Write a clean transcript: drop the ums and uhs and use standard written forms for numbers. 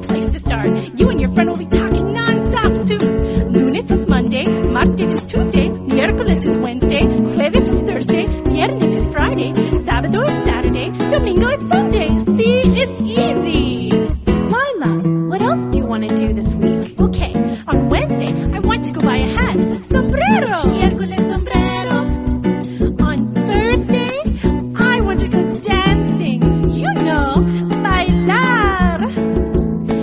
great place to start. You and your friend will be talking non-stop soon. Lunes is Monday, martes is Tuesday, miércoles is Wednesday, jueves is Thursday, viernes is Friday, sábado is Saturday, domingo is Sunday. See, it's easy. Lila, what else do you want to do